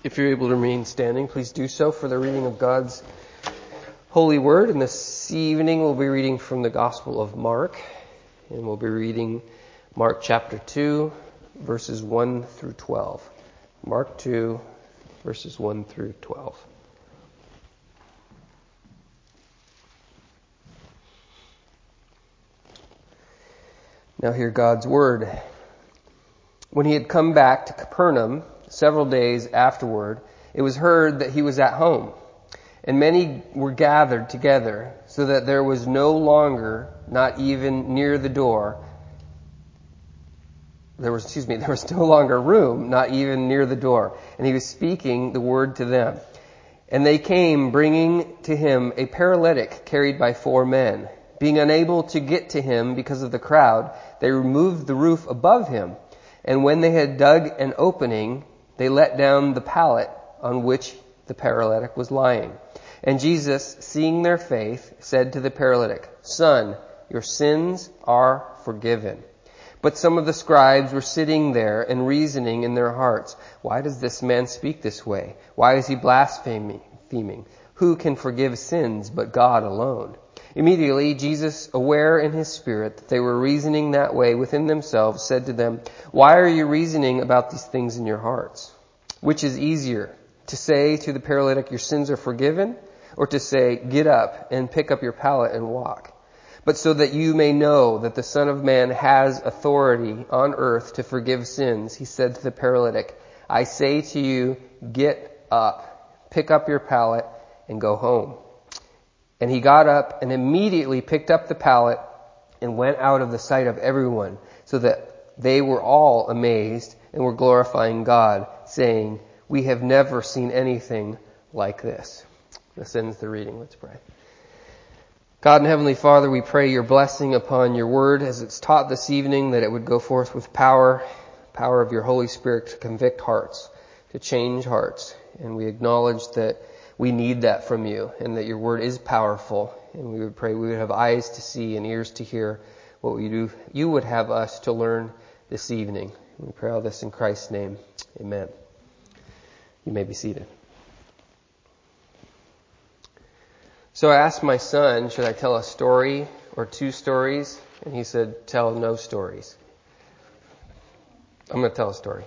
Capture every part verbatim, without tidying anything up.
If you're able to remain standing, please do so for the reading of God's holy word. And this evening we'll be reading from the Gospel of Mark. And we'll be reading Mark chapter two, verses one through twelve. Mark two, verses one through twelve. Now hear God's word. When he had come back to Capernaum, several days afterward, it was heard that he was at home, and many were gathered together, so that there was no longer, not even near the door, there was, excuse me, there was no longer room, not even near the door, and he was speaking the word to them. And they came, bringing to him a paralytic carried by four men. Being unable to get to him because of the crowd, they removed the roof above him, and when they had dug an opening, they let down the pallet on which the paralytic was lying. And Jesus, seeing their faith, said to the paralytic, "Son, your sins are forgiven." But some of the scribes were sitting there and reasoning in their hearts, "Why does this man speak this way? Why is he blaspheming? Who can forgive sins but God alone?" Immediately, Jesus, aware in his spirit that they were reasoning that way within themselves, said to them, "Why are you reasoning about these things in your hearts? Which is easier, to say to the paralytic, 'Your sins are forgiven,' or to say, 'Get up and pick up your pallet and walk'? But so that you may know that the Son of Man has authority on earth to forgive sins," he said to the paralytic, "I say to you, get up, pick up your pallet, and go home." And he got up and immediately picked up the pallet and went out of the sight of everyone, so that they were all amazed and were glorifying God, saying, "We have never seen anything like this." This ends the reading. Let's pray. God and Heavenly Father, we pray your blessing upon your word as it's taught this evening, that it would go forth with power, power of your Holy Spirit to convict hearts, to change hearts. And we acknowledge that we need that from you, and that your word is powerful. And we would pray we would have eyes to see and ears to hear what we do. You would have us to learn this evening. We pray all this in Christ's name. Amen. You may be seated. So I asked my son, should I tell a story or two stories? And he said, tell no stories. I'm going to tell a story.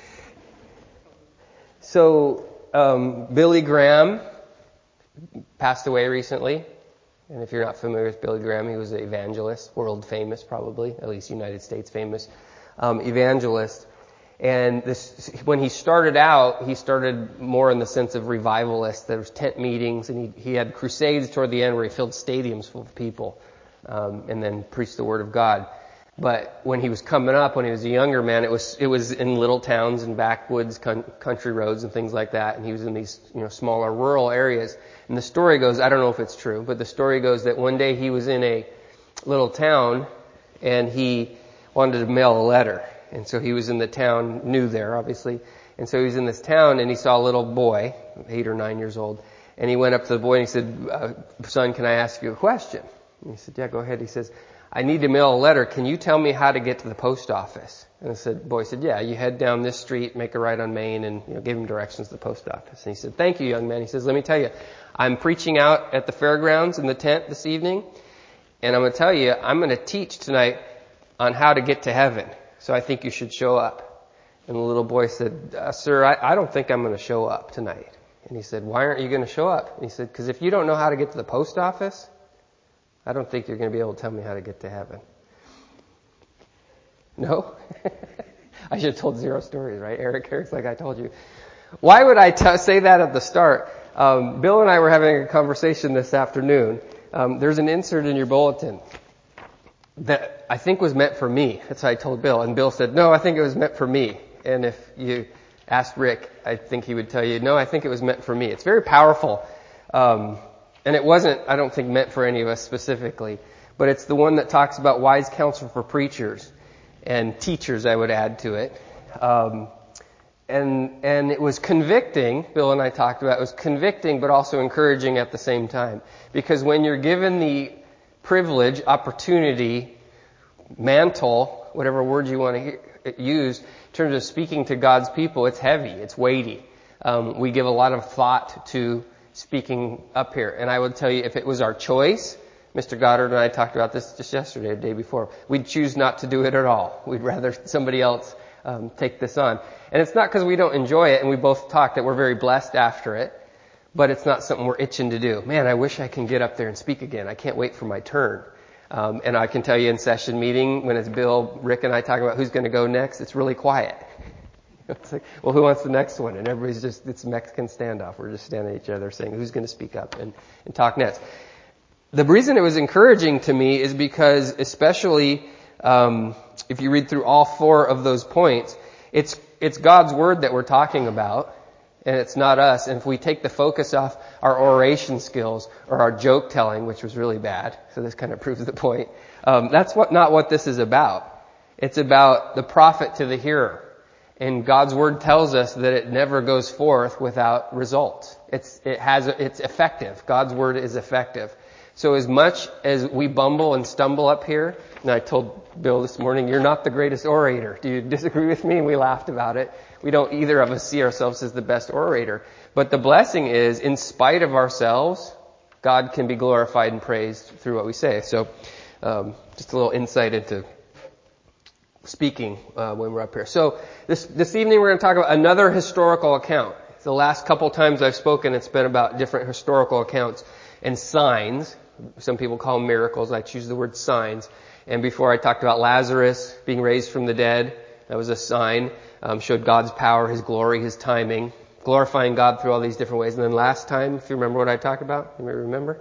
So, um, Billy Graham passed away recently. And if you're not familiar with Billy Graham, he was an evangelist, world famous probably, at least United States famous um, evangelist. And this, when he started out, he started more in the sense of revivalist. There was tent meetings, and he, he had crusades toward the end where he filled stadiums full of people, um, and then preached the word of God. But when he was coming up, when he was a younger man, it was it was in little towns and backwoods, con- country roads and things like that. And he was in these, you know, smaller rural areas. And the story goes, I don't know if it's true, but the story goes that one day he was in a little town and he wanted to mail a letter. And so he was in the town, new there, obviously. And so he was in this town and he saw a little boy, eight or nine years old. And he went up to the boy and he said, uh, "Son, can I ask you a question?" And he said, "Yeah, go ahead." He says, "I need to mail a letter. Can you tell me how to get to the post office?" And the said, boy said, "Yeah, you head down this street, make a right on Main," and, you know, gave him directions to the post office. And he said, "Thank you, young man." He says, "Let me tell you, I'm preaching out at the fairgrounds in the tent this evening, and I'm going to tell you, I'm going to teach tonight on how to get to heaven. So I think you should show up." And the little boy said, uh, "Sir, I, I don't think I'm going to show up tonight." And he said, "Why aren't you going to show up?" And he said, "Because if you don't know how to get to the post office, I don't think you're going to be able to tell me how to get to heaven." No? I should have told zero stories, right? Eric, Eric's like I told you. Why would I t- say that at the start? Um, Bill and I were having a conversation this afternoon. Um, there's an insert in your bulletin that I think was meant for me. That's what I told Bill. And Bill said, "No, I think it was meant for me." And if you asked Rick, I think he would tell you, "No, I think it was meant for me." It's very powerful. Um, and it wasn't, I don't think, meant for any of us specifically. But it's the one that talks about wise counsel for preachers and teachers, I would add to it. Um, and, and it was convicting. Bill and I talked about it. It was convicting, but also encouraging at the same time. Because when you're given the privilege, opportunity, mantle, whatever word you want to hear, use, in terms of speaking to God's people, it's heavy, it's weighty. um, we give a lot of thought to speaking up here. And I would tell you, if it was our choice, Mister Goddard and I talked about this just yesterday, the day before, we'd choose not to do it at all. We'd rather somebody else um, take this on. And it's not because we don't enjoy it, and we both talked that we're very blessed after it, but it's not something we're itching to do. Man, I wish I can get up there and speak again. I can't wait for my turn. Um, and I can tell you in session meeting, when it's Bill, Rick, and I talk about who's going to go next, it's really quiet. It's like, well, who wants the next one? And everybody's just, it's Mexican standoff. We're just standing at each other saying, who's going to speak up and, and talk next? The reason it was encouraging to me is because, especially um, if you read through all four of those points, it's it's God's Word that we're talking about, and it's not us. And if we take the focus off our oration skills or our joke telling, which was really bad, so this kind of proves the point, um, that's what not what this is about. It's about the profit to the hearer. And God's Word tells us that it never goes forth without results. It's it has it's effective. God's Word is effective. So as much as we bumble and stumble up here, and I told Bill this morning, you're not the greatest orator. Do you disagree with me? And we laughed about it. We don't either of us see ourselves as the best orator. But the blessing is, in spite of ourselves, God can be glorified and praised through what we say. So um, just a little insight into speaking uh, when we're up here. So this this evening we're going to talk about another historical account. The last couple times I've spoken, it's been about different historical accounts and signs. Some people call them miracles. I choose the word signs. And before I talked about Lazarus being raised from the dead. That was a sign. Um, showed God's power, His glory, His timing. Glorifying God through all these different ways. And then last time, if you remember what I talked about, you may remember?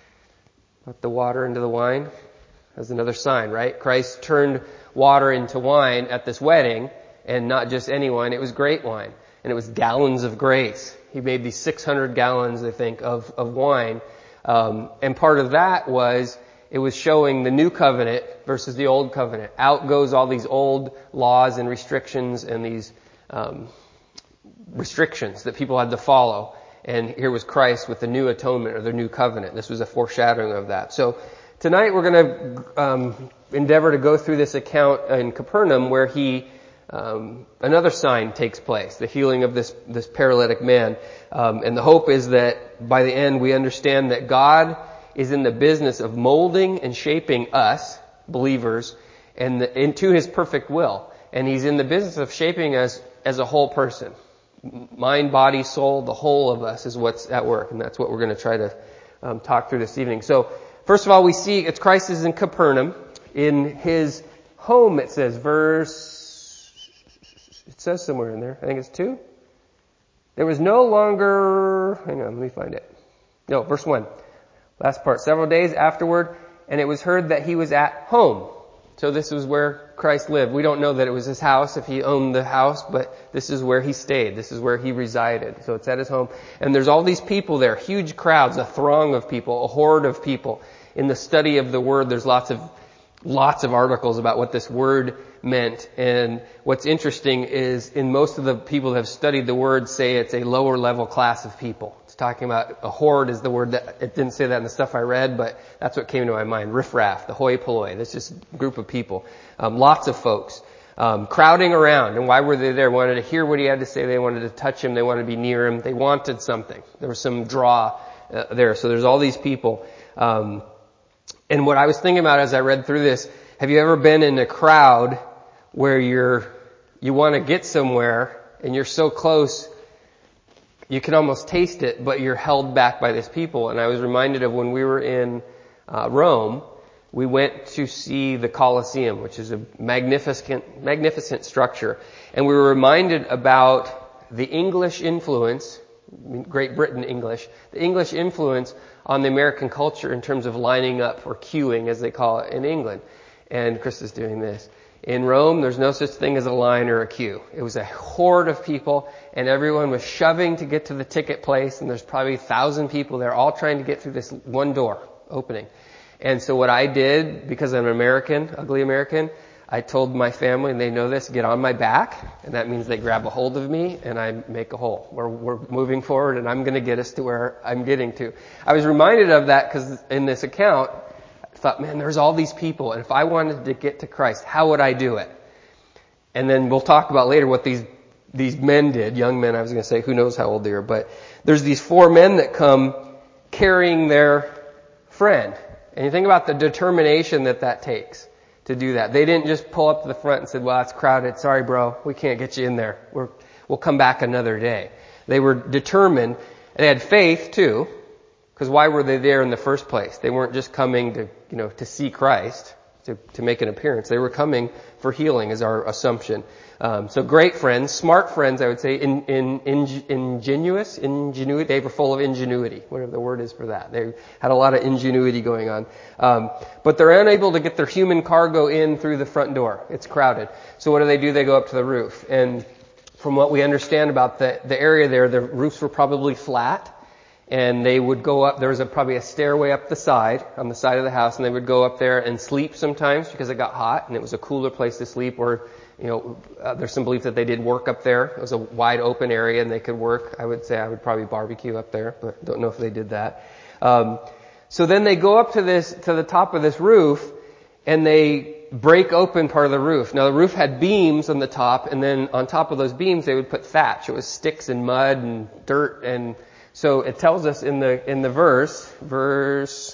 About the water into the wine. That's another sign, right? Christ turned water into wine at this wedding. And not just any wine, it was great wine. And it was gallons of grace. He made these six hundred gallons, I think, of, of wine. Um, and part of that was, it was showing the new covenant versus the old covenant. Out goes all these old laws and restrictions and these um, restrictions that people had to follow. And here was Christ with the new atonement or the new covenant. This was a foreshadowing of that. So tonight we're going to um, endeavor to go through this account in Capernaum where he Um, another sign takes place, the healing of this, this paralytic man. Um, and the hope is that by the end we understand that God is in the business of molding and shaping us, believers, and the, into His perfect will. And He's in the business of shaping us as a whole person. Mind, body, soul, the whole of us is what's at work. And that's what we're going to try to um, talk through this evening. So, first of all, we see it's Christ is in Capernaum. In His home, it says, verse... It says somewhere in there. I think it's two. There was no longer... Hang on, let me find it. No, verse one. Last part. Several days afterward, and it was heard that He was at home. So this was where Christ lived. We don't know that it was His house, if He owned the house, but this is where He stayed. This is where He resided. So it's at His home. And there's all these people there, huge crowds, a throng of people, a horde of people. In the study of the Word, there's lots of lots of articles about what this word meant. And what's interesting is in most of the people that have studied the word say it's a lower level class of people. It's talking about a horde is the word that, it didn't say that in the stuff I read, but that's what came to my mind. Riffraff, the hoi polloi. That's just a group of people. Um, lots of folks. Um, crowding around. And why were they there? Wanted to hear what He had to say. They wanted to touch Him. They wanted to be near Him. They wanted something. There was some draw uh, there. So there's all these people. Um, And what I was thinking about as I read through this, have you ever been in a crowd where you're, you want to get somewhere and you're so close, you can almost taste it, but you're held back by these people? And I was reminded of when we were in uh, Rome, we went to see the Colosseum, which is a magnificent, magnificent structure. And we were reminded about the English influence, Great Britain English, the English influence on the American culture in terms of lining up or queuing, as they call it in England. And Chris is doing this. In Rome, there's no such thing as a line or a queue. It was a horde of people, and everyone was shoving to get to the ticket place, and there's probably a thousand people there all trying to get through this one door opening. And so what I did, because I'm an American, ugly American, I told my family, and they know this, get on my back, and that means they grab a hold of me, and I make a hole. We're, we're moving forward, and I'm going to get us to where I'm getting to. I was reminded of that because in this account, I thought, man, there's all these people, and if I wanted to get to Christ, how would I do it? And then we'll talk about later what these these men did, young men, I was going to say, who knows how old they are, but there's these four men that come carrying their friend. And you think about the determination that that takes to do that. They didn't just pull up to the front and said, well, it's crowded. Sorry, bro. We can't get you in there. We're, we'll come back another day. They were determined. They had faith too. Because why were they there in the first place? They weren't just coming to, you know, to see Christ, to, to make an appearance. They were coming for healing is our assumption. Um, so great friends, smart friends, I would say, in, in, in, ingenuous, ingenuity. They were full of ingenuity, whatever the word is for that. They had a lot of ingenuity going on. Um, but they're unable to get their human cargo in through the front door. It's crowded. So what do they do? They go up to the roof. And from what we understand about the, the area there, the roofs were probably flat. And they would go up, there was a, probably a stairway up the side, on the side of the house, and they would go up there and sleep sometimes because it got hot and it was a cooler place to sleep, or, you know, uh, there's some belief that they did work up there. It was a wide open area and they could work. I would say I would probably barbecue up there, but don't know if they did that. Um, so then they go up to this, to the top of this roof and they break open part of the roof. Now the roof had beams on the top, and then on top of those beams they would put thatch. It was sticks and mud and dirt, and so it tells us in the in the verse, verse,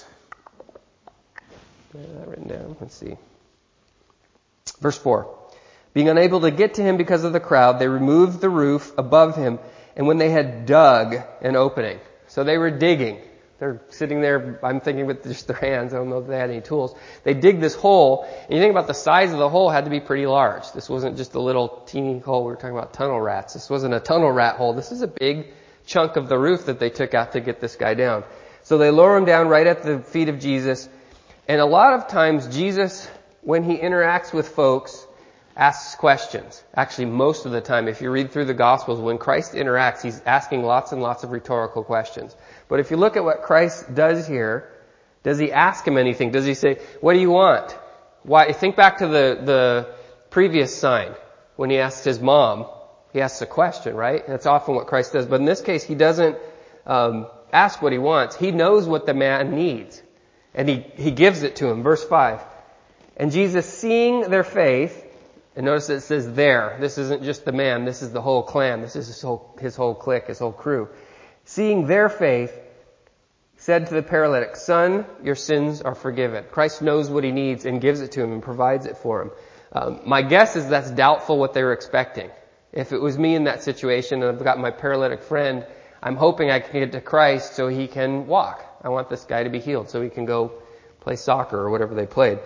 I have that written down. Let's see. Verse four. Being unable to get to him because of the crowd, they removed the roof above him, and when they had dug an opening. So they were digging. They're sitting there, I'm thinking with just their hands, I don't know if they had any tools. They dig this hole, and you think about the size of the hole had to be pretty large. This wasn't just a little teeny hole. We were talking about tunnel rats. This wasn't a tunnel rat hole. This is a big chunk of the roof that they took out to get this guy down. So they lower him down right at the feet of Jesus. And a lot of times Jesus, when he interacts with folks, asks questions. Actually, most of the time, if you read through the Gospels, when Christ interacts, he's asking lots and lots of rhetorical questions. But if you look at what Christ does here, does he ask him anything? Does he say, what do you want? Why? Think back to the, the previous sign when he asked his mom. He asks a question, right? That's often what Christ does. But in this case, he doesn't um, ask what he wants. He knows what the man needs. And he, he gives it to him. Verse five. And Jesus, seeing their faith, and notice it says there. This isn't just the man. This is the whole clan. This is his whole, his whole clique, his whole crew. Seeing their faith, said to the paralytic, Son, your sins are forgiven. Christ knows what he needs and gives it to him and provides it for him. Um, my guess is that's doubtful what they were expecting. If it was me in that situation and I've got my paralytic friend, I'm hoping I can get to Christ so he can walk. I want this guy to be healed so he can go play soccer or whatever they played.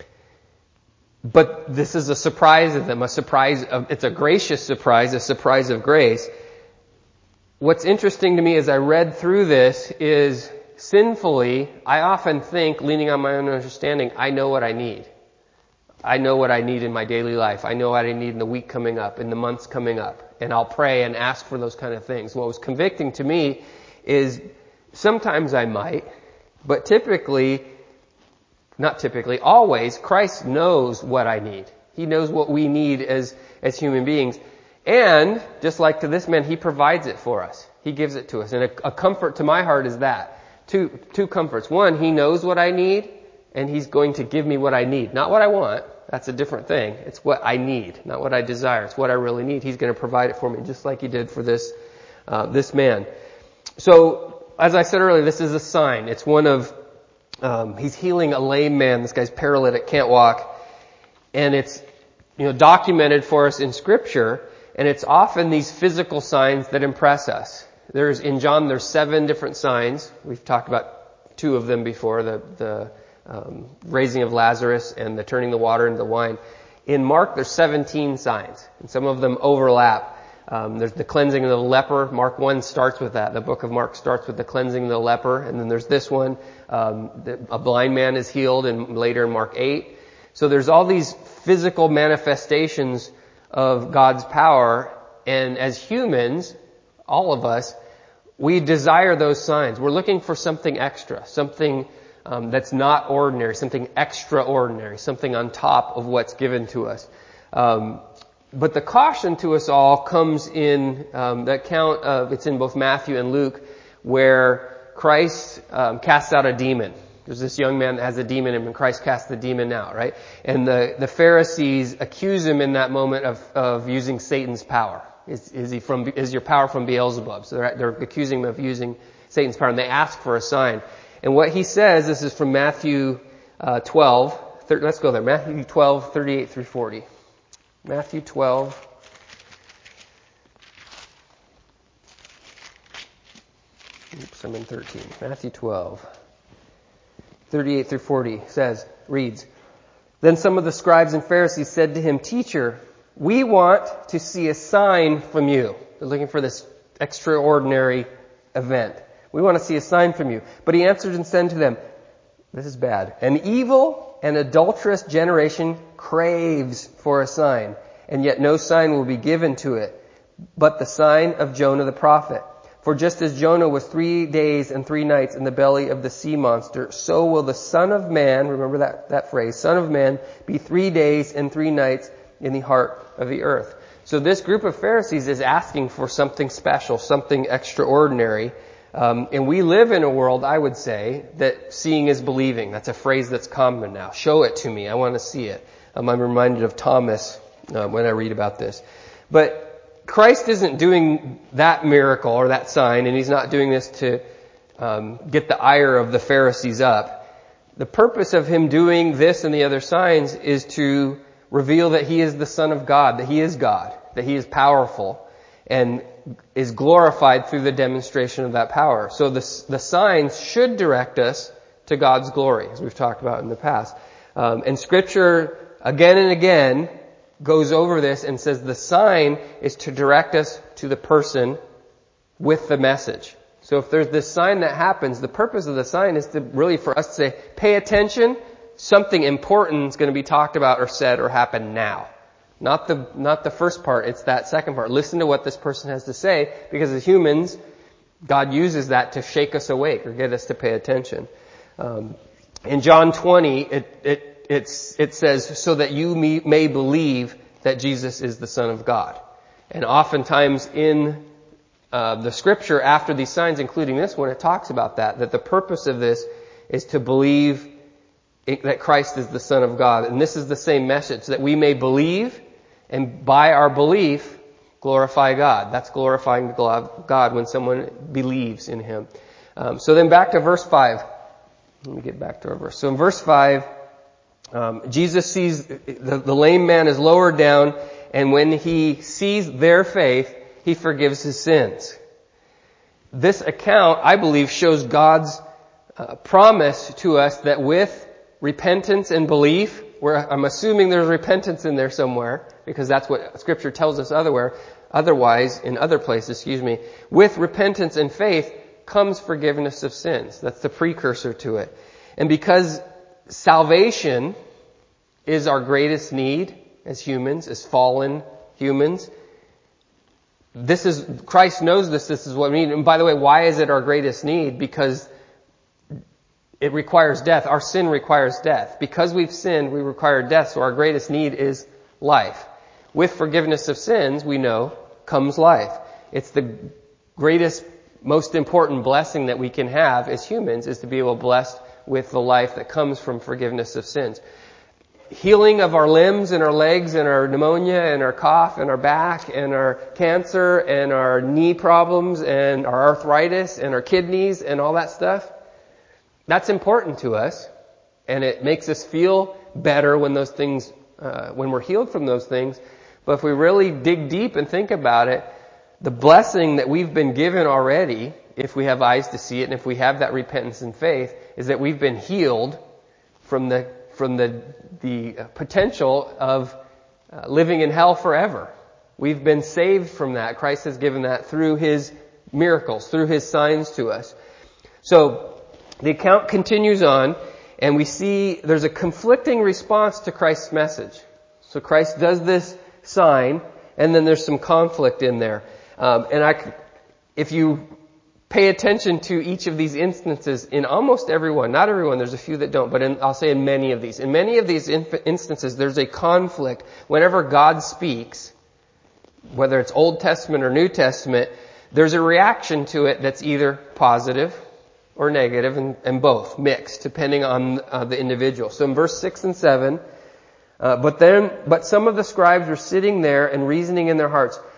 But this is a surprise of them, a surprise of, it's a gracious surprise, a surprise of grace. What's interesting to me as I read through this is sinfully, I often think, leaning on my own understanding, I know what I need. I know what I need in my daily life. I know what I need in the week coming up, in the months coming up. And I'll pray and ask for those kind of things. What was convicting to me is sometimes I might, but typically, not typically, always, Christ knows what I need. He knows what we need as, as human beings. And, just like to this man, he provides it for us. He gives it to us. And a, a comfort to my heart is that. Two, two comforts. One, he knows what I need, and he's going to give me what I need. Not what I want. That's a different thing. It's what I need, not what I desire. It's what I really need. He's going to provide it for me, just like he did for this, uh, this man. So, as I said earlier, this is a sign. It's one of, um, he's healing a lame man. This guy's paralytic, can't walk. And it's, you know, documented for us in Scripture. And it's often these physical signs that impress us. There's, in John, there's seven different signs. We've talked about two of them before, the, the, um, raising of Lazarus and the turning the water into wine. In Mark, there's seventeen signs, and some of them overlap. Um, there's the cleansing of the leper. Mark one starts with that. The book of Mark starts with the cleansing of the leper. And then there's this one, um, the, a blind man is healed, and later in Mark eight. So there's all these physical manifestations of God's power, and as humans, all of us, we desire those signs. We're looking for something extra, something um, that's not ordinary, something extraordinary, something on top of what's given to us. Um, but the caution to us all comes in um, the account of, it's in both Matthew and Luke, where Christ um, casts out a demon. There's this young man that has a demon in him, and Christ casts the demon out, right? And the, the Pharisees accuse him in that moment of, of using Satan's power. Is, is he from, is your power from Beelzebub? So they're, they're accusing him of using Satan's power, and they ask for a sign. And what he says, this is from Matthew uh, twelve. thirty, let's go there. Matthew twelve, thirty-eight through forty. Matthew twelve. Oops, I'm in thirteen. Matthew twelve, thirty-eight through forty says, reads, Then some of the scribes and Pharisees said to him, Teacher, we want to see a sign from you. They're looking for this extraordinary event. We want to see a sign from you. But he answered and said to them, this is bad. An evil and adulterous generation craves for a sign, and yet no sign will be given to it, but the sign of Jonah the prophet. For just as Jonah was three days and three nights in the belly of the sea monster, so will the Son of Man, remember that, that phrase, Son of Man, be three days and three nights in the heart of the earth. So this group of Pharisees is asking for something special, something extraordinary. Um, and we live in a world, I would say, that seeing is believing. That's a phrase that's common now. Show it to me. I want to see it. Um, I'm reminded of Thomas uh, when I read about this. But Christ isn't doing that miracle or that sign, and he's not doing this to um, get the ire of the Pharisees up. The purpose of him doing this and the other signs is to reveal that he is the Son of God, that he is God, that he is powerful, and is glorified through the demonstration of that power. So the, the signs should direct us to God's glory, as we've talked about in the past. Um, and Scripture, again and again, goes over this and says the sign is to direct us to the person with the message. So if there's this sign that happens, the purpose of the sign is to really for us to say, pay attention, something important is going to be talked about or said or happen now. Not the, not the first part, it's that second part. Listen to what this person has to say, because as humans, God uses that to shake us awake or get us to pay attention. Um, in John twenty, it, it, it's, it says, so that you may, may believe that Jesus is the Son of God. And oftentimes in uh, the Scripture, after these signs, including this one, it talks about that, that the purpose of this is to believe it, that Christ is the Son of God. And this is the same message, that we may believe, and by our belief, glorify God. That's glorifying God when someone believes in Him. Um, so then back to verse five. Let me get back to our verse. So in verse five, um, Jesus sees the, the lame man is lowered down, and when he sees their faith, he forgives his sins. This account, I believe, shows God's uh, promise to us that with repentance and belief, where I'm assuming there's repentance in there somewhere, because that's what Scripture tells us otherwhere, otherwise, in other places, excuse me, with repentance and faith comes forgiveness of sins. That's the precursor to it. And because salvation is our greatest need as humans, as fallen humans, this is, Christ knows this, this is what we need. And by the way, why is it our greatest need? Because it requires death. Our sin requires death. Because we've sinned, we require death, so our greatest need is life. With forgiveness of sins, we know, comes life. It's the greatest, most important blessing that we can have as humans, is to be able to be blessed with the life that comes from forgiveness of sins. Healing of our limbs and our legs and our pneumonia and our cough and our back and our cancer and our knee problems and our arthritis and our kidneys and all that stuff, that's important to us, and it makes us feel better when those things, uh, when we're healed from those things. But if we really dig deep and think about it, the blessing that we've been given already, if we have eyes to see it, and if we have that repentance and faith, is that we've been healed from the from the the potential of uh, living in hell forever. We've been saved from that. Christ has given that through His miracles, through His signs to us. So the account continues on, and we see there's a conflicting response to Christ's message. So Christ does this sign, and then there's some conflict in there. Um, and I, if you pay attention to each of these instances, in almost everyone, not everyone, there's a few that don't, but in, I'll say in many of these, in many of these inf- instances, there's a conflict. Whenever God speaks, whether it's Old Testament or New Testament, there's a reaction to it that's either positive or negative, and, and both, mixed, depending on uh, the individual. So in verse six and seven, uh, but then, but some of the scribes were sitting there and reasoning in their hearts,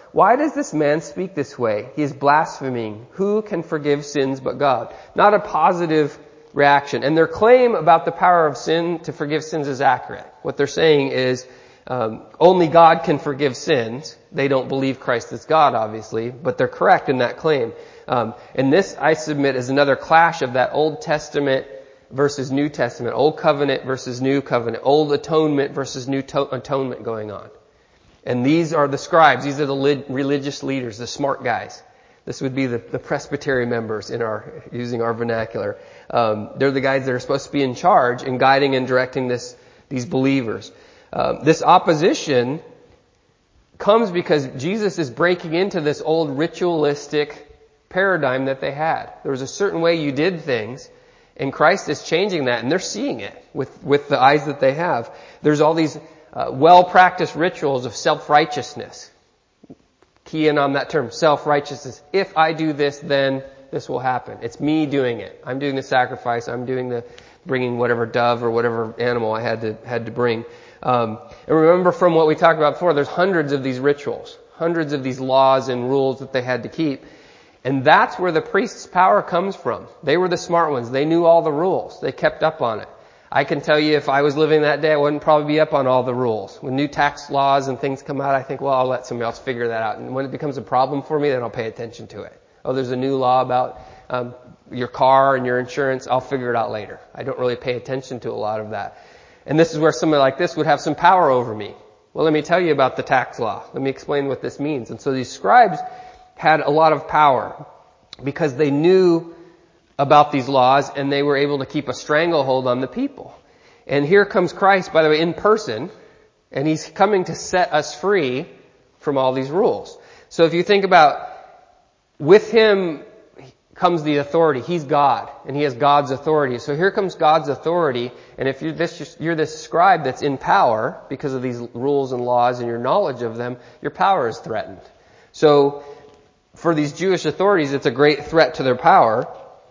"Why does this man speak this way? He is blaspheming. Who can forgive sins but God?" Not a positive reaction. And their claim about the power of sin to forgive sins is accurate. What they're saying is, um, only God can forgive sins. They don't believe Christ is God, obviously, but they're correct in that claim. Um, and this, I submit, is another clash of that Old Testament versus New Testament, Old Covenant versus New Covenant, Old Atonement versus New to- Atonement going on. And these are the scribes. These are the li- religious leaders, the smart guys. This would be the, the presbytery members in our, using our vernacular. Um, they're the guys that are supposed to be in charge and guiding and directing this, these believers. Um, this opposition comes because Jesus is breaking into this old ritualistic paradigm that they had. There was a certain way you did things, and Christ is changing that, and they're seeing it with, with the eyes that they have. There's all these uh, well-practiced rituals of self-righteousness. Key in on that term, self-righteousness. If I do this, then this will happen. It's me doing it. I'm doing the sacrifice. I'm doing the bringing whatever dove or whatever animal I had to had to bring. Um, and remember from what we talked about before, there's hundreds of these rituals, hundreds of these laws and rules that they had to keep. And that's where the priest's power comes from. They were the smart ones. They knew all the rules. They kept up on it. I can tell you if I was living that day, I wouldn't probably be up on all the rules. When new tax laws and things come out, I think, well, I'll let somebody else figure that out. And when it becomes a problem for me, then I'll pay attention to it. Oh, there's a new law about um, your car and your insurance. I'll figure it out later. I don't really pay attention to a lot of that. And this is where somebody like this would have some power over me. Well, let me tell you about the tax law. Let me explain what this means. And so these scribes had a lot of power because they knew about these laws and they were able to keep a stranglehold on the people. And here comes Christ, by the way, in person, and he's coming to set us free from all these rules. So if you think about, with him comes the authority. He's God, and he has God's authority. So here comes God's authority, and if you're this, you're this scribe that's in power because of these rules and laws and your knowledge of them, your power is threatened. So for these Jewish authorities, it's a great threat to their power.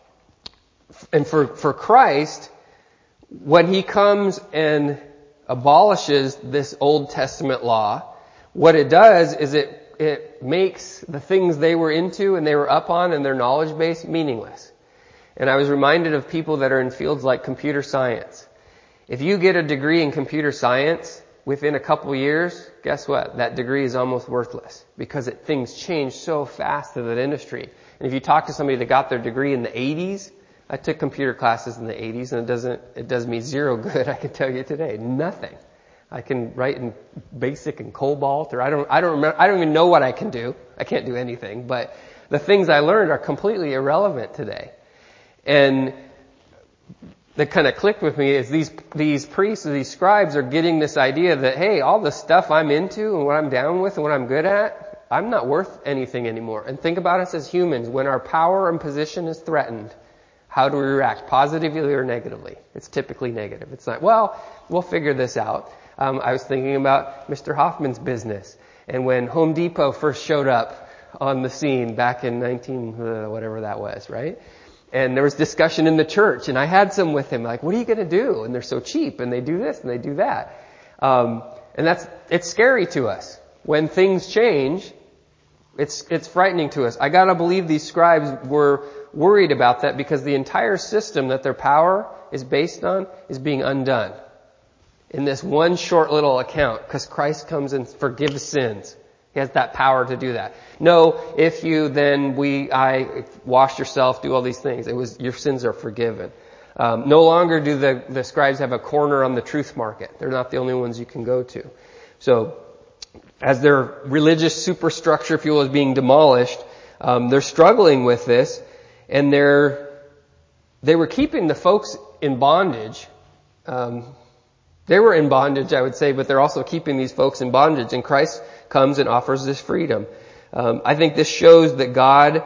And for, for Christ, when he comes and abolishes this Old Testament law, what it does is it, it makes the things they were into and they were up on and their knowledge base meaningless. And I was reminded of people that are in fields like computer science. If you get a degree in computer science, within a couple years, guess what? That degree is almost worthless because it, things change so fast in that industry. And if you talk to somebody that got their degree in the eighties, I took computer classes in the eighties and it doesn't, it does me zero good, I can tell you today. Nothing. I can write in BASIC and COBOL, or I don't, I don't remember, I don't even know what I can do. I can't do anything, but the things I learned are completely irrelevant today. And that kind of clicked with me is these, these priests or these scribes are getting this idea that, hey, all the stuff I'm into and what I'm down with and what I'm good at, I'm not worth anything anymore. And think about us as humans. When our power and position is threatened, how do we react? Positively or negatively? It's typically negative. It's not, well, we'll figure this out. Um, I was thinking about Mister Hoffman's business. And when Home Depot first showed up on the scene back in nineteen, uh, whatever that was, right? And there was discussion in the church, and I had some with him, like, what are you going to do? And they're so cheap, and they do this, and they do that. Um, and that's, it's scary to us. When things change, it's, it's frightening to us. I gotta believe these scribes were worried about that because the entire system that their power is based on is being undone in this one short little account because Christ comes and forgives sins. He has that power to do that. No, if you then we I wash yourself, do all these things. It was your sins are forgiven. Um, no longer do the the scribes have a corner on the truth market. They're not the only ones you can go to. So, as their religious superstructure, if you will, is being demolished, um, they're struggling with this, and they're they were keeping the folks in bondage. Um, they were in bondage, I would say, but they're also keeping these folks in bondage, and Christ comes and offers this freedom. Um, I think this shows that God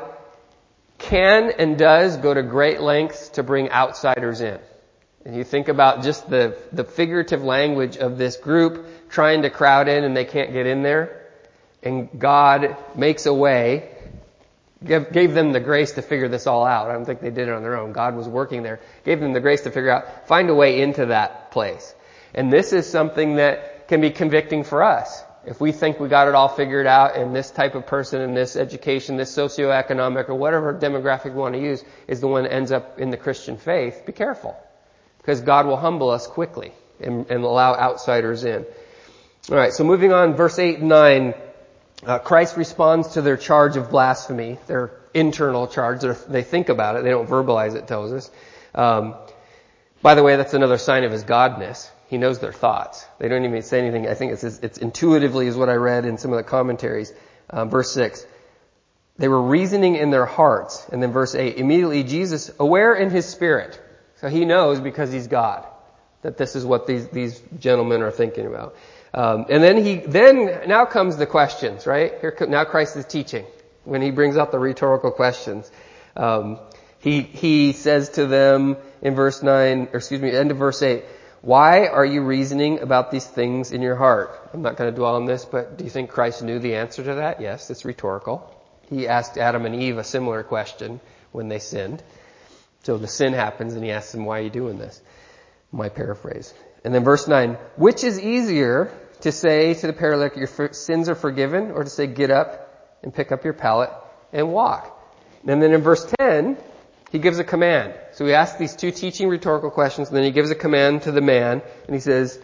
can and does go to great lengths to bring outsiders in. And you think about just the, the figurative language of this group trying to crowd in and they can't get in there. And God makes a way, gave, gave them the grace to figure this all out. I don't think they did it on their own. God was working there, gave them the grace to figure out, find a way into that place. And this is something that can be convicting for us. If we think we got it all figured out and this type of person in this education, this socioeconomic or whatever demographic we want to use is the one that ends up in the Christian faith, be careful. Because God will humble us quickly and, and allow outsiders in. Alright, so moving on, verse eight and nine, uh, Christ responds to their charge of blasphemy, their internal charge. They're, they think about it, they don't verbalize it, tells us. Um, by the way, that's another sign of his godness. He knows their thoughts. They don't even say anything. I think it's, it's intuitively is what I read in some of the commentaries. Um, verse six. They were reasoning in their hearts. And then verse eight. Immediately Jesus, aware in his spirit. So he knows because he's God that this is what these, these gentlemen are thinking about. Um, and then he, then, now comes the questions, right? Here, now Christ is teaching when he brings out the rhetorical questions. Um, he, he says to them in verse nine, or excuse me, end of verse eight, why are you reasoning about these things in your heart? I'm not going to dwell on this, but do you think Christ knew the answer to that? Yes, it's rhetorical. He asked Adam and Eve a similar question when they sinned. So the sin happens and he asks them, why are you doing this? My paraphrase. And then verse nine, which is easier to say to the paralytic, your sins are forgiven, or to say, get up and pick up your pallet and walk? And then in verse ten, he gives a command. So he asks these two teaching rhetorical questions, and then he gives a command to the man, and he says,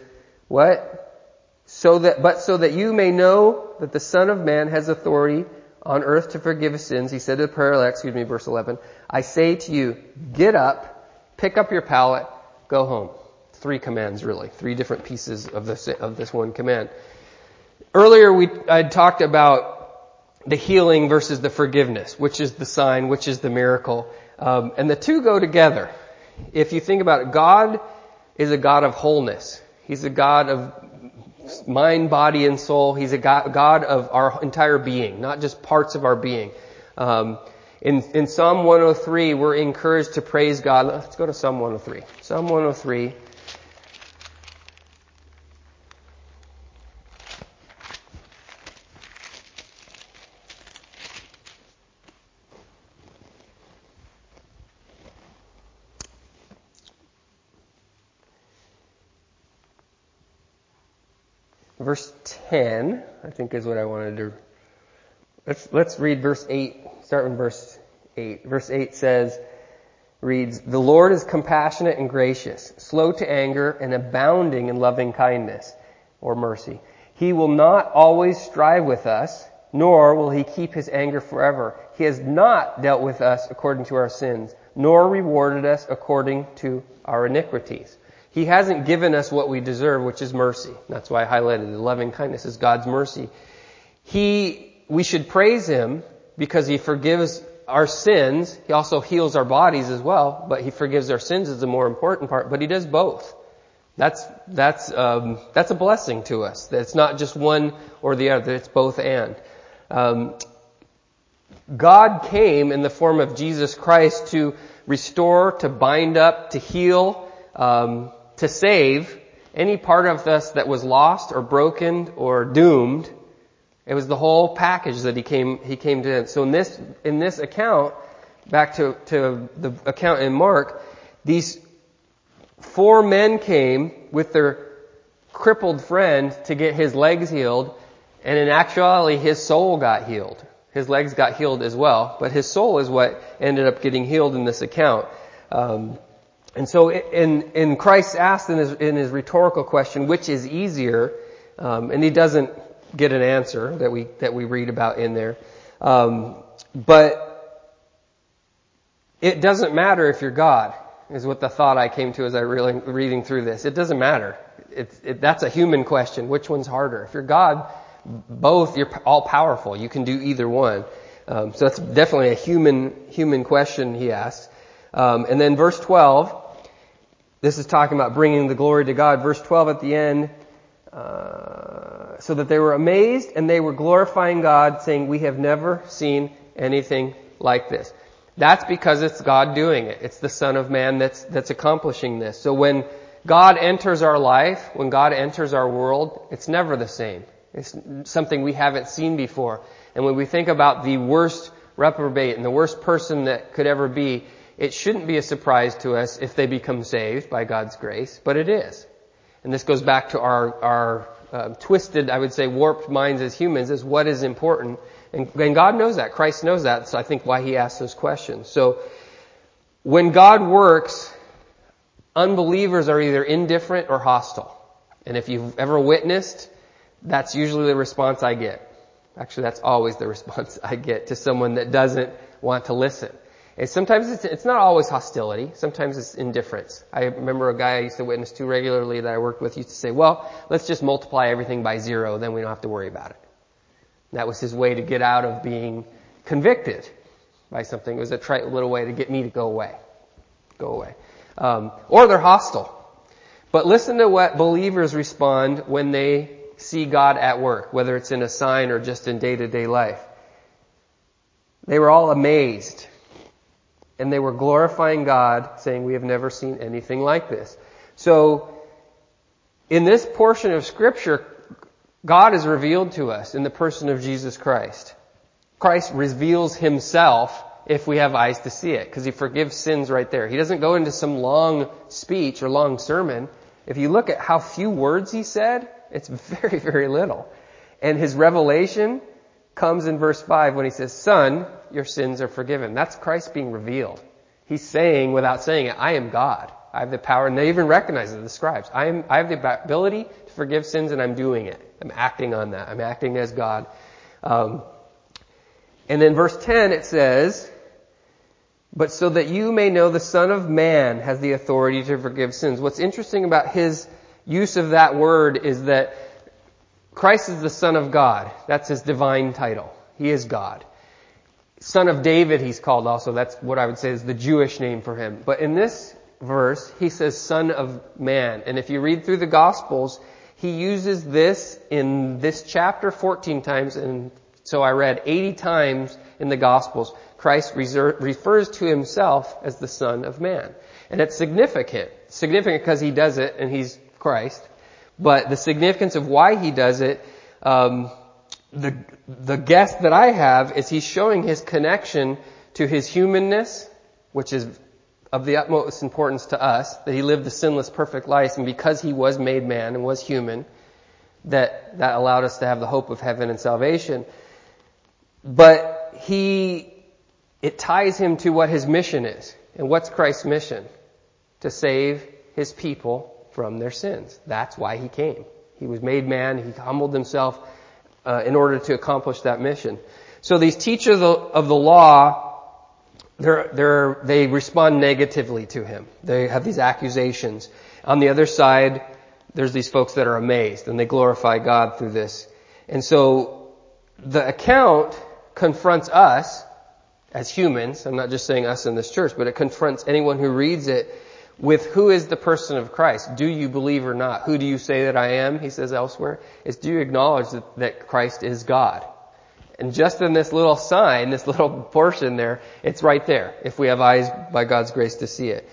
what? So that, but so that you may know that the Son of Man has authority on earth to forgive sins, he said to the paralytic, excuse me, verse eleven, I say to you, get up, pick up your pallet, go home. Three commands, really. Three different pieces of this, of this one command. Earlier we, I talked about the healing versus the forgiveness, which is the sign, which is the miracle. Um, and the two go together. If you think about it, God is a God of wholeness. He's a God of mind, body, and soul. He's a God, God of our entire being, not just parts of our being. Um, in, in Psalm one oh three, we're encouraged to praise God. Let's go to Psalm one oh three. Psalm one oh three. Verse ten, I think is what I wanted to. Let's let's read verse eight. Start with verse eight. Verse eight says, reads, "The Lord is compassionate and gracious, slow to anger, and abounding in loving kindness," or mercy. "He will not always strive with us, nor will he keep his anger forever. He has not dealt with us according to our sins, nor rewarded us according to our iniquities." He hasn't given us what we deserve, which is mercy. That's why I highlighted the loving kindness is God's mercy. He, we should praise him because he forgives our sins. He also heals our bodies as well, but he forgives our sins is the more important part, but he does both. That's, that's, um, that's a blessing to us. That it's not just one or the other, it's both and. Um, God came in the form of Jesus Christ to restore, to bind up, to heal, um, to save any part of us that was lost or broken or doomed. It was the whole package that he came, he came to. So in this, in this account, back to, to the account in Mark, these four men came with their crippled friend to get his legs healed, and in actuality his soul got healed. His legs got healed as well, but his soul is what ended up getting healed in this account. Um, And so in, in Christ asked in his, in his rhetorical question, which is easier, um, and he doesn't get an answer that we, that we read about in there. Um, but it doesn't matter if you're God, is what the thought I came to as I really reading through this. It doesn't matter. It's, it, that's a human question. Which one's harder? If you're God, both, you're all powerful. You can do either one. Um, so that's definitely a human, human question he asks. Um, and then verse twelve, this is talking about bringing the glory to God. Verse twelve at the end, uh, so that they were amazed and they were glorifying God, saying, "We have never seen anything like this." That's because it's God doing it. It's the Son of Man that's, that's accomplishing this. So when God enters our life, when God enters our world, it's never the same. It's something we haven't seen before. And when we think about the worst reprobate and the worst person that could ever be, it shouldn't be a surprise to us if they become saved by God's grace, but it is. And this goes back to our, our uh, twisted, I would say, warped minds as humans is what is important. And, and God knows that. Christ knows that. So I think why he asks those questions. So when God works, unbelievers are either indifferent or hostile. And if you've ever witnessed, that's usually the response I get. Actually, that's always the response I get to someone that doesn't want to listen. And sometimes it's, it's not always hostility. Sometimes it's indifference. I remember a guy I used to witness to regularly that I worked with used to say, well, let's just multiply everything by zero, then we don't have to worry about it. And that was his way to get out of being convicted by something. It was a trite little way to get me to go away. Go away. Um, or they're hostile. But listen to what believers respond when they see God at work, whether it's in a sign or just in day-to-day life. They were all amazed. And they were glorifying God, saying, we have never seen anything like this. So, in this portion of Scripture, God is revealed to us in the person of Jesus Christ. Christ reveals himself if we have eyes to see it, because he forgives sins right there. He doesn't go into some long speech or long sermon. If you look at how few words he said, it's very, very little. And his revelation comes in verse five when he says, Son, your sins are forgiven. That's Christ being revealed. He's saying, without saying it, I am God. I have the power, and they even recognize it, the scribes. I am, I have the ability to forgive sins, and I'm doing it. I'm acting on that. I'm acting as God. Um, and then verse ten, it says, but so that you may know the Son of Man has the authority to forgive sins. What's interesting about his use of that word is that Christ is the Son of God. That's his divine title. He is God. Son of David, he's called also. That's what I would say is the Jewish name for him. But in this verse, he says Son of Man. And if you read through the Gospels, he uses this in this chapter fourteen times. And so I read eighty times in the Gospels. Christ reser- refers to himself as the Son of Man. And it's significant. It's significant because he does it and he's Christ. But the significance of why he does it, um, the the guess that I have is he's showing his connection to his humanness, which is of the utmost importance to us, that he lived the sinless, perfect life, and because he was made man and was human, that that allowed us to have the hope of heaven and salvation. But he, it ties him to what his mission is. And what's Christ's mission? To save his people from their sins. That's why he came. He was made man. He humbled himself uh, in order to accomplish that mission. So these teachers of the law, they're, they're, they respond negatively to him. They have these accusations. On the other side, there's these folks that are amazed and they glorify God through this. And so the account confronts us as humans. I'm not just saying us in this church, but it confronts anyone who reads it with who is the person of Christ. Do you believe or not? Who do you say that I am? He says elsewhere. Is do you acknowledge that, that Christ is God? And just in this little sign, this little portion there, it's right there, if we have eyes by God's grace to see it.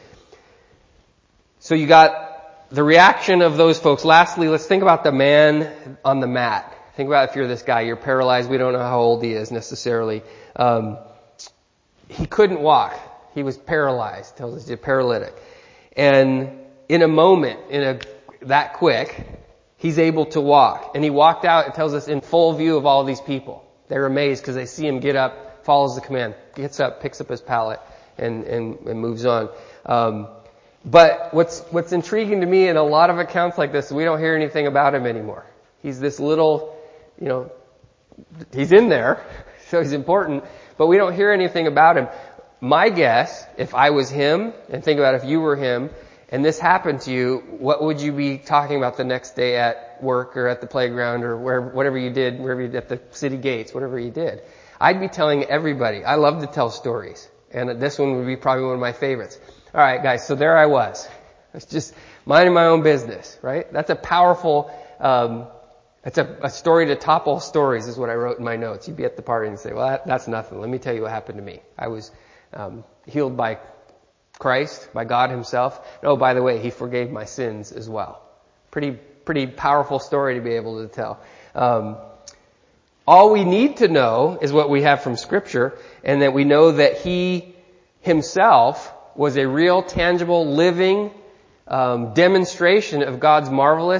So you got the reaction of those folks. Lastly, let's think about the man on the mat. Think about if you're this guy, you're paralyzed. We don't know how old he is necessarily. Um, he couldn't walk. He was paralyzed. Tells us he's a paralytic. And in a moment, in a that quick, he's able to walk. And he walked out, it tells us, in full view of all these people. They're amazed because they see him get up, follows the command, gets up, picks up his pallet, and, and, and moves on. Um, but what's what's intriguing to me in a lot of accounts like this, we don't hear anything about him anymore. He's this little, you know, he's in there, so he's important, but we don't hear anything about him. My guess, if I was him, and think about if you were him, and this happened to you, what would you be talking about the next day at work or at the playground or where, whatever you did, wherever you, at the city gates, whatever you did? I'd be telling everybody. I love to tell stories, and this one would be probably one of my favorites. All right, guys, so there I was. It's just minding my own business, right? That's a powerful, um, it's a, a story to topple stories is what I wrote in my notes. You'd be at the party and say, well, that, that's nothing. Let me tell you what happened to me. I was um, healed by Christ, by God himself. And oh, by the way, he forgave my sins as well. Pretty, pretty powerful story to be able to tell. Um, all we need to know is what we have from Scripture, and that we know that he himself was a real, tangible, living um, demonstration of God's marvelous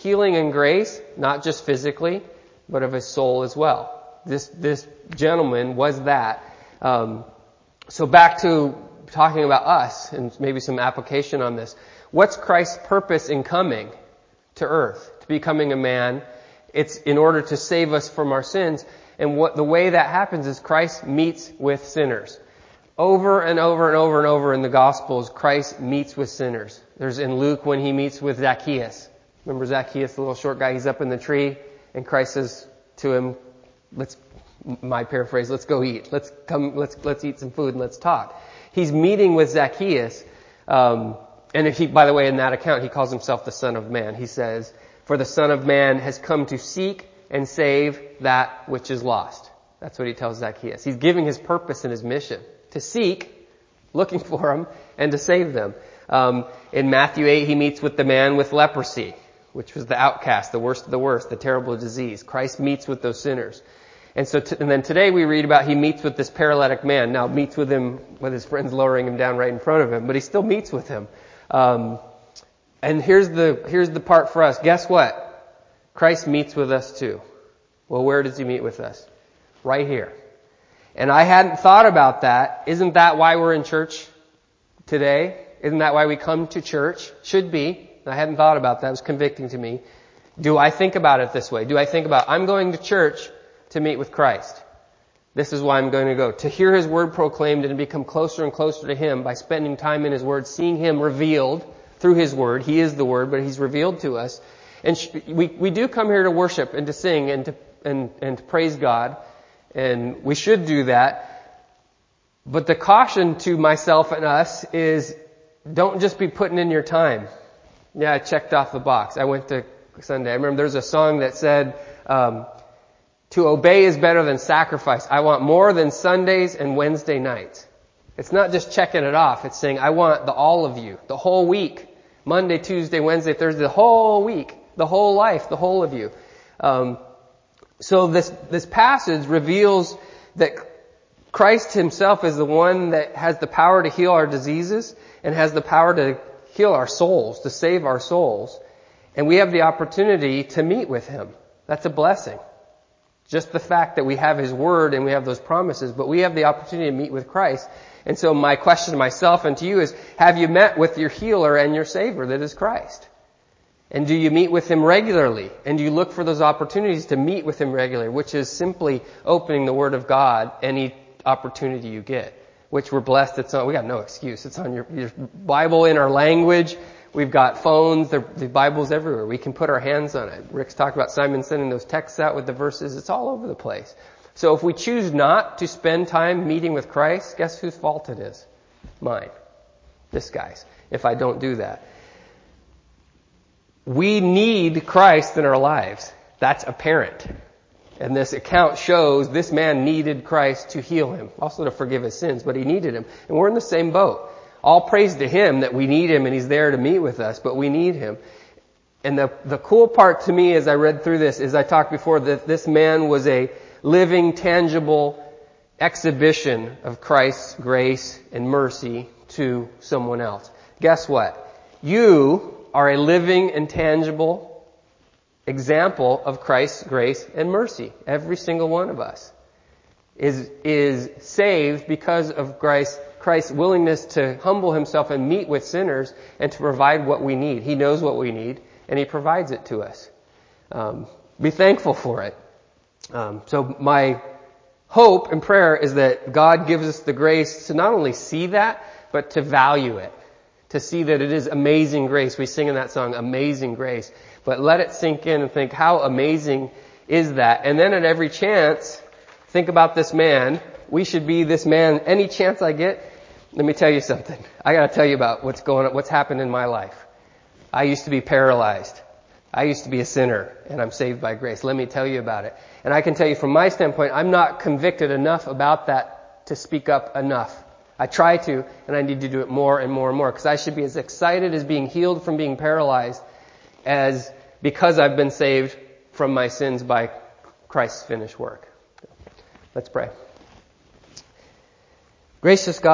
healing and grace, not just physically, but of his soul as well. This, this gentleman was that. Um, so back to talking about us and maybe some application on this. What's Christ's purpose in coming to earth, to becoming a man? It's in order to save us from our sins. And what the way that happens is Christ meets with sinners. Over and over and over and over in the Gospels, Christ meets with sinners. There's in Luke when he meets with Zacchaeus. Remember Zacchaeus, the little short guy? He's up in the tree, and Christ says to him, let's, my paraphrase, let's go eat. Let's come, let's, let's eat some food and let's talk. He's meeting with Zacchaeus. Um, and if he, by the way, in that account, he calls himself the Son of Man. He says, for the Son of Man has come to seek and save that which is lost. That's what he tells Zacchaeus. He's giving his purpose and his mission. To seek, looking for them, and to save them. Um, in Matthew eight, he meets with the man with leprosy, which was the outcast, the worst of the worst, the terrible disease. Christ meets with those sinners. And so, t- and then today we read about he meets with this paralytic man. Now meets with him with his friends lowering him down right in front of him, but he still meets with him. Um, and here's the here's the part for us. Guess what? Christ meets with us too. Well, where does he meet with us? Right here. And I hadn't thought about that. Isn't that why we're in church today? Isn't that why we come to church? Should be. I hadn't thought about that. It was convicting to me. Do I think about it this way? Do I think about, I'm going to church to meet with Christ. This is why I'm going to go. To hear his word proclaimed and to become closer and closer to him by spending time in his word, seeing him revealed through his word. He is the word, but he's revealed to us. And sh- we, we do come here to worship and to sing and to, and, and to praise God. And we should do that. But the caution to myself and us is don't just be putting in your time. Yeah, I checked off the box. I went to Sunday. I remember there's a song that said, um, to obey is better than sacrifice. I want more than Sundays and Wednesday nights. It's not just checking it off. It's saying I want the all of you, the whole week. Monday, Tuesday, Wednesday, Thursday, the whole week, the whole life, the whole of you. Um, So this, this passage reveals that Christ himself is the one that has the power to heal our diseases and has the power to heal our souls, to save our souls. And we have the opportunity to meet with him. That's a blessing. Just the fact that we have his word and we have those promises, but we have the opportunity to meet with Christ. And so my question to myself and to you is, have you met with your healer and your savior that is Christ? And do you meet with him regularly? And do you look for those opportunities to meet with him regularly, which is simply opening the Word of God any opportunity you get, which we're blessed. It's on, we got no excuse. It's on your, your Bible in our language. We've got phones. The, the Bible's everywhere. We can put our hands on it. Rick's talked about Simon sending those texts out with the verses. It's all over the place. So if we choose not to spend time meeting with Christ, guess whose fault it is? Mine. This guy's. If I don't do that. We need Christ in our lives. That's apparent. And this account shows this man needed Christ to heal him, also to forgive his sins, but he needed him. And we're in the same boat. All praise to him that we need him and he's there to meet with us, but we need him. And the, the cool part to me as I read through this is I talked before that this man was a living, tangible exhibition of Christ's grace and mercy to someone else. Guess what? You are a living and tangible example of Christ's grace and mercy. Every single one of us is, is saved because of Christ, Christ's willingness to humble himself and meet with sinners and to provide what we need. He knows what we need and he provides it to us. Um, be thankful for it. Um, so my hope and prayer is that God gives us the grace to not only see that, but to value it. To see that it is amazing grace. We sing in that song, Amazing Grace. But let it sink in and think, how amazing is that? And then at every chance, think about this man. We should be this man. Any chance I get, let me tell you something. I gotta tell you about what's going on, what's happened in my life. I used to be paralyzed. I used to be a sinner, and I'm saved by grace. Let me tell you about it. And I can tell you from my standpoint, I'm not convicted enough about that to speak up enough. I try to, and I need to do it more and more and more, because I should be as excited as being healed from being paralyzed as because I've been saved from my sins by Christ's finished work. Let's pray. Gracious God,